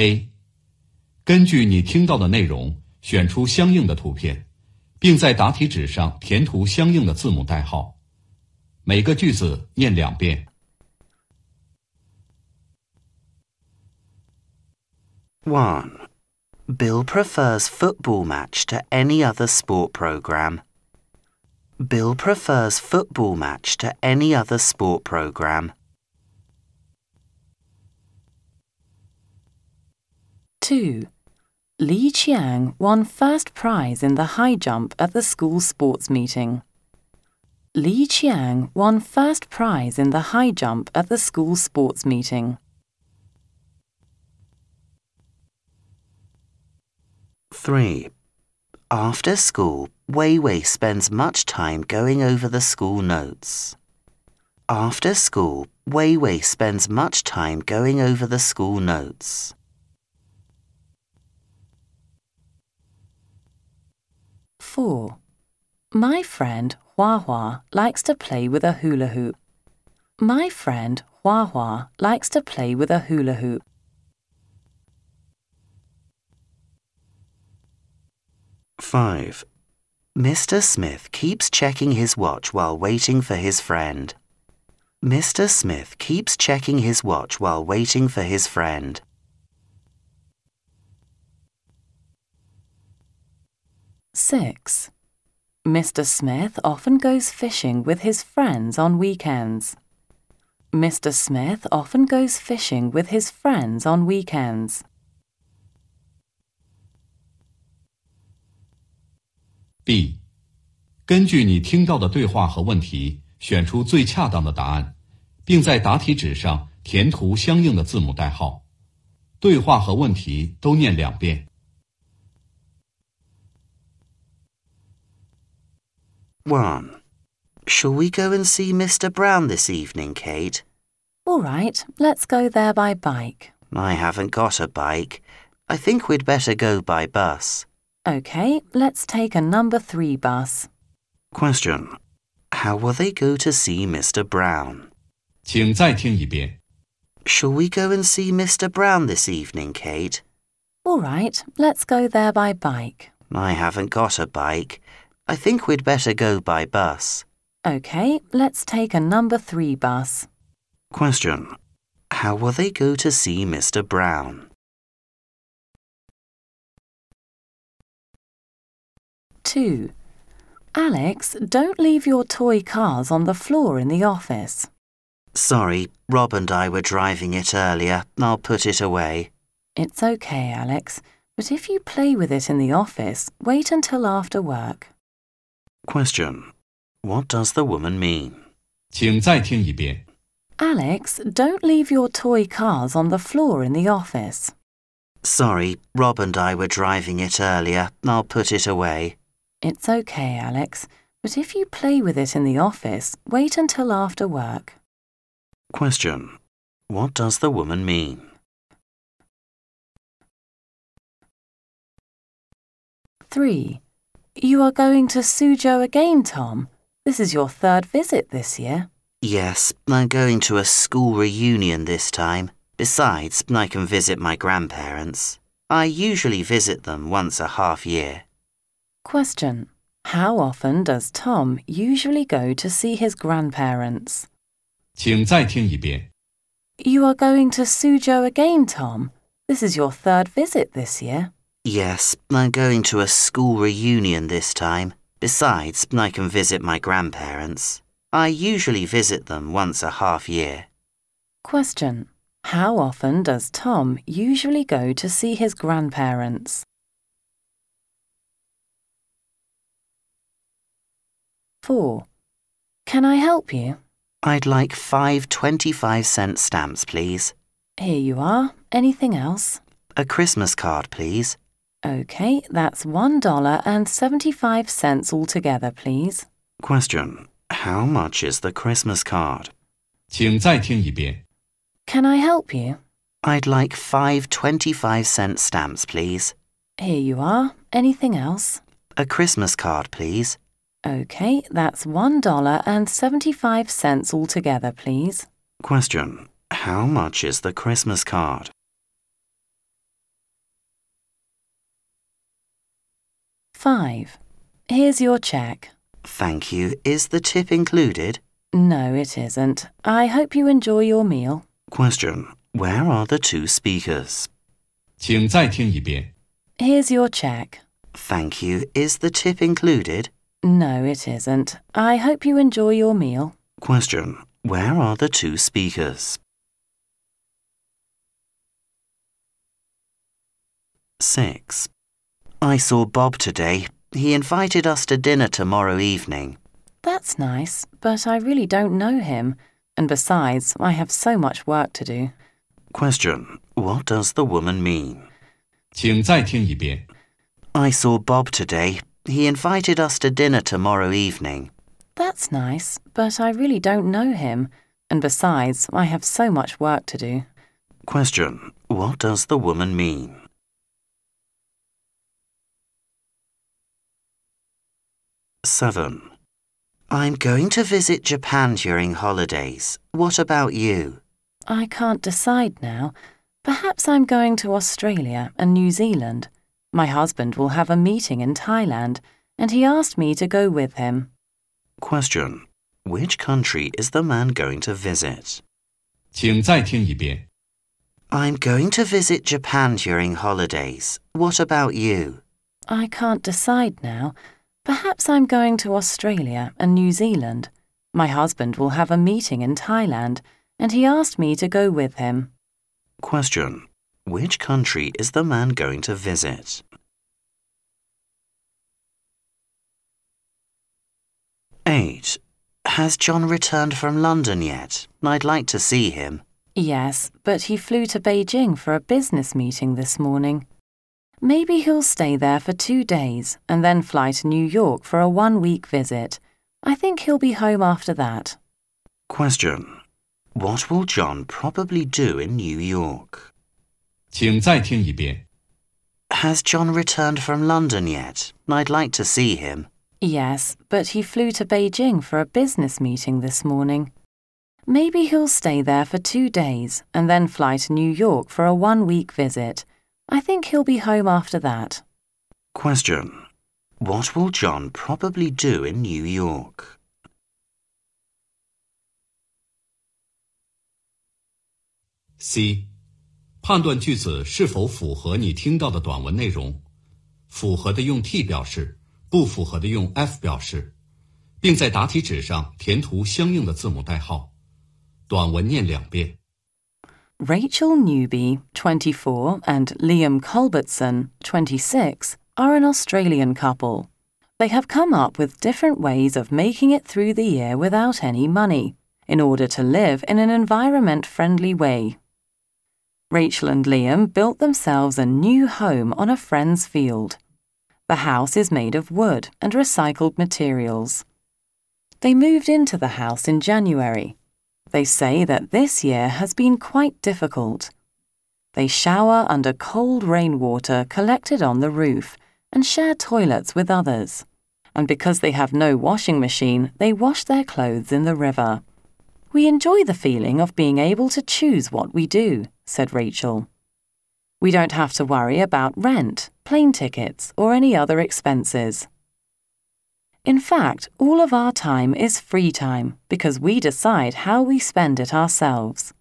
A. 根据你听到的内容，选出相应的图片，并在答题纸上填涂相应的字母代号。每个句子念2遍。 1. Bill prefers football match to any other sport program. Bill prefers football match to any other sport program. 2. Li Qiang won first prize in the high jump at the school sports meeting. Li Qiang won first prize in the high jump at the school sports meeting. 3. After school, Wei Wei spends much time going over the school notes. After school, Wei Wei spends much time going over the school notes. 4. My friend Hua Hua likes to play with a hula hoop. My friend Hua Hua likes to play with a hula hoop. 5. Mr. Smith keeps checking his watch while waiting for his friend. Mr. Smith keeps checking his watch while waiting for his friend. 6. Mr. Smith often goes fishing with his friends on weekends. Mr. Smith often goes fishing with his friends on weekends. B. 根据你听到的对话和问题，选出最恰当的答案，并在答题纸上填涂相应的字母代号。对话和问题都念2遍。 1. Shall we go and see Mr. Brown this evening, Kate? All right, let's go there by bike. I haven't got a bike. I think we'd better go by bus. OK, let's take a number 3 bus. Question. How will they go to see Mr. Brown? 请再听一遍。 Shall we go and see Mr. Brown this evening, Kate? All right, let's go there by bike. I haven't got a bike. I think we'd better go by bus. OK, let's take a number 3 bus. Question. How will they go to see Mr. Brown? 2. Alex, don't leave your toy cars on the floor in the office. Sorry, Rob and I were driving it earlier. I'll put it away. It's OK, Alex, but if you play with it in the office, wait until after work. Question. What does the woman mean? 请再听一遍。 Alex, don't leave your toy cars on the floor in the office. Sorry, Rob and I were driving it earlier. I'll put it away. It's OK, Alex, but if you play with it in the office, wait until after work. Question. What does the woman mean? 3. You are going to Suzhou again, Tom. This is your 3rd visit this year. Yes, I'm going to a school reunion this time. Besides, I can visit my grandparents. I usually visit them once a half year. Question. How often does Tom usually go to see his grandparents? 请再听一遍。 You are going to Suzhou again, Tom. This is your 3rd visit this year. Yes, I'm going to a school reunion this time. Besides, I can visit my grandparents. I usually visit them once a half year. Question. How often does Tom usually go to see his grandparents? 4. Can I help you? I'd like 5 25-cent stamps, please. Here you are. Anything else? A Christmas card, please. OK, that's $1.75 altogether, please. Question. How much is the Christmas card? 请再听一遍。 Can I help you? I'd like 5 25-cent stamps, please. Here you are. Anything else? A Christmas card, please. OK, that's $1.75 altogether, please. Question. How much is the Christmas card? 5. Here's your check. Thank you. Is the tip included? No, it isn't. I hope you enjoy your meal. Question. Where are the two speakers? 请再听一遍。 Here's your check. Thank you. Is the tip included? No, it isn't. I hope you enjoy your meal. Question. Where are the two speakers? 6. I saw Bob today. He invited us to dinner tomorrow evening. That's nice, but I really don't know him. And besides, I have so much work to do. Question. What does the woman mean? 请再听一遍。 I saw Bob today. He invited us to dinner tomorrow evening. That's nice, but I really don't know him. And besides, I have so much work to do. Question. What does the woman mean? 7. I'm going to visit Japan during holidays. What about you? I can't decide now. Perhaps I'm going to Australia and New Zealand. My husband will have a meeting in Thailand, and he asked me to go with him. Question. Which country is the man going to visit? 请再听一遍。 I'm going to visit Japan during holidays. What about you? I can't decide now. Perhaps I'm going to Australia and New Zealand. My husband will have a meeting in Thailand, and he asked me to go with him. Question. Which country is the man going to visit? 8. Has John returned from London yet? I'd like to see him. Yes, but he flew to Beijing for a business meeting this morning. Maybe he'll stay there for 2 days and then fly to New York for a 1-week visit. I think he'll be home after that. Question. What will John probably do in New York? 请再听一遍。 Has John returned from London yet? I'd like to see him. Yes, but he flew to Beijing for a business meeting this morning. Maybe he'll stay there for 2 days and then fly to New York for a 1-week visit. I think he'll be home after that. Question. What will John probably do in New York? C. 判断句子是否符合你听到的短文内容，符合的用 T 表示，不符合的用 F 表示，并在答题纸上填涂相应的字母代号。短文念2遍。 Rachel Newby, 24, and Liam Culbertson, 26, are an Australian couple. They have come up with different ways of making it through the year without any money, in order to live in an environment-friendly way. Rachel and Liam built themselves a new home on a friend's field. The house is made of wood and recycled materials. They moved into the house in January. They say that this year has been quite difficult. They shower under cold rainwater collected on the roof and share toilets with others. And because they have no washing machine, they wash their clothes in the river. We enjoy the feeling of being able to choose what we do, said Rachel. We don't have to worry about rent, plane tickets, or any other expenses. In fact, all of our time is free time because we decide how we spend it ourselves.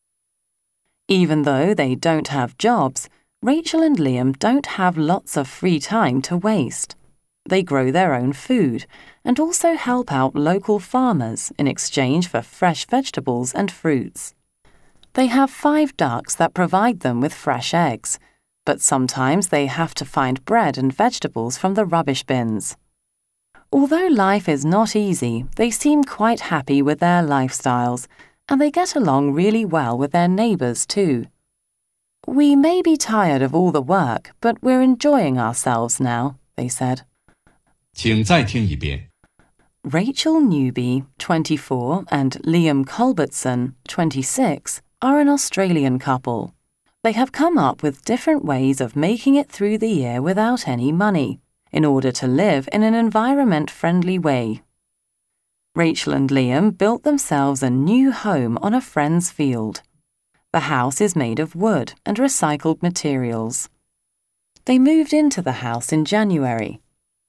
Even though they don't have jobs, Rachel and Liam don't have lots of free time to waste. They grow their own food and also help out local farmers in exchange for fresh vegetables and fruits. They have 5 ducks that provide them with fresh eggs, but sometimes they have to find bread and vegetables from the rubbish bins. Although life is not easy, they seem quite happy with their lifestyles, and they get along really well with their neighbours too. We may be tired of all the work, but we're enjoying ourselves now, they said. 请再听一遍。 Rachel Newby, 24, and Liam Culbertson, 26, are an Australian couple. They have come up with different ways of making it through the year without any money, in order to live in an environment-friendly way. Rachel and Liam built themselves a new home on a friend's field. The house is made of wood and recycled materials. They moved into the house in January.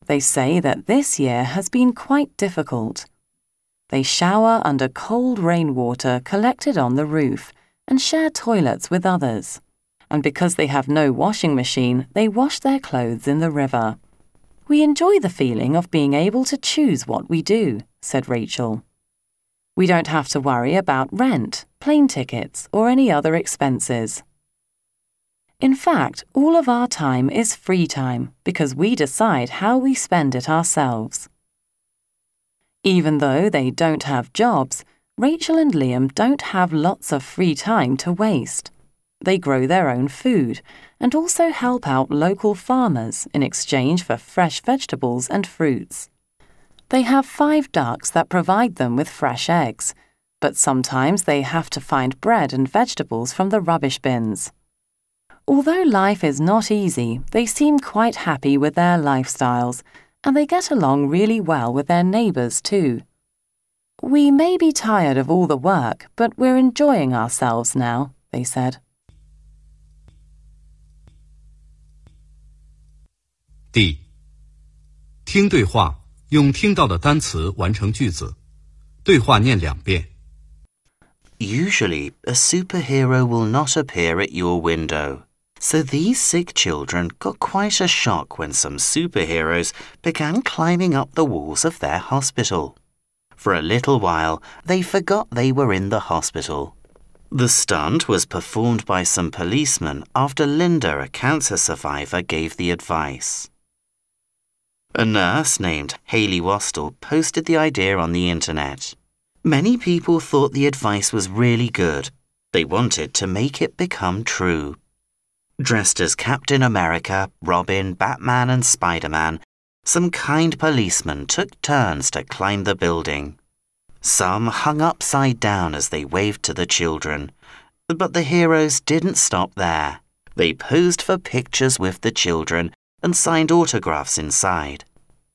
They say that this year has been quite difficult. They shower under cold rainwater collected on the roof and share toilets with others. And because they have no washing machine, they wash their clothes in the river. We enjoy the feeling of being able to choose what we do, said Rachel. We don't have to worry about rent, plane tickets, or any other expenses. In fact, all of our time is free time because we decide how we spend it ourselves. Even though they don't have jobs, Rachel and Liam don't have lots of free time to waste. They grow their own food and also help out local farmers in exchange for fresh vegetables and fruits. They have 5 ducks that provide them with fresh eggs, but sometimes they have to find bread and vegetables from the rubbish bins. Although life is not easy, they seem quite happy with their lifestyles, and they get along really well with their neighbours too. We may be tired of all the work, but we're enjoying ourselves now, they said. D. 听对话，用听到的单词完成句子。对话念2遍。 Usually, a superhero will not appear at your window. So these sick children got quite a shock when some superheroes began climbing up the walls of their hospital. For a little while, they forgot they were in the hospital. The stunt was performed by some policemen after Linda, a cancer survivor, gave the advice. A nurse named Hayley Wastel posted the idea on the internet. Many people thought the advice was really good. They wanted to make it become true. Dressed as Captain America, Robin, Batman and Spider-Man, some kind policemen took turns to climb the building. Some hung upside down as they waved to the children. But the heroes didn't stop there. They posed for pictures with the children and signed autographs inside.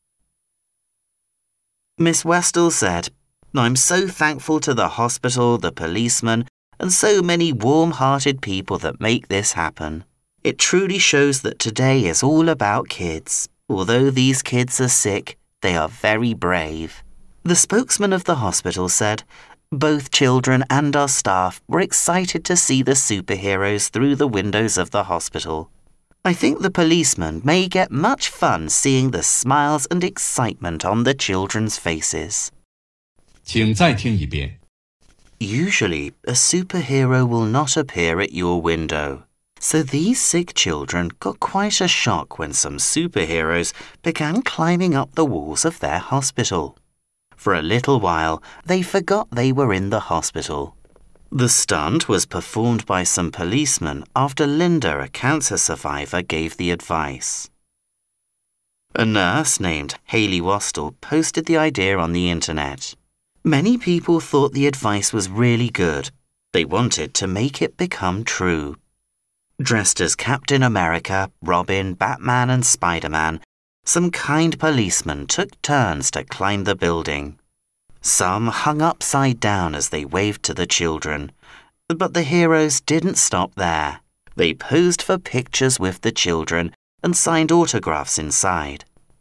Miss Westall said, "I'm so thankful to the hospital, the policemen, and so many warm-hearted people that make this happen. It truly shows that today is all about kids. Although these kids are sick, they are very brave." The spokesman of the hospital said, "Both children and our staff were excited to see the superheroes through the windows of the hospital. I think the policemen may get much fun seeing the smiles and excitement on the children's faces." 请再听一遍。 Usually, a superhero will not appear at your window. So these sick children got quite a shock when some superheroes began climbing up the walls of their hospital. For a little while, they forgot they were in the hospital. The stunt was performed by some policemen after Linda, a cancer survivor, gave the advice. A nurse named Hayley Wastel posted the idea on the internet. Many people thought the advice was really good. They wanted to make it become true. Dressed as Captain America, Robin, Batman and Spider-Man, some kind policemen took turns to climb the building. Some hung upside down as they waved to the children. But the heroes didn't stop there. They posed for pictures with the children and signed autographs inside.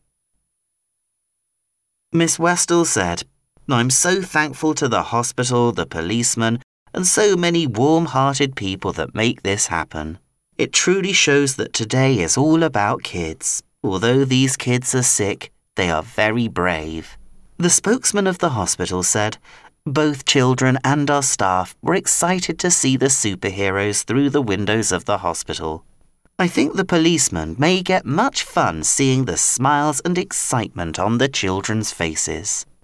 Miss Westall said, "I'm so thankful to the hospital, the policemen, and so many warm-hearted people that make this happen. It truly shows that today is all about kids. Although these kids are sick, they are very brave." The spokesman of the hospital said, "Both children and our staff were excited to see the superheroes through the windows of the hospital. I think the policemen may get much fun seeing the smiles and excitement on the children's faces."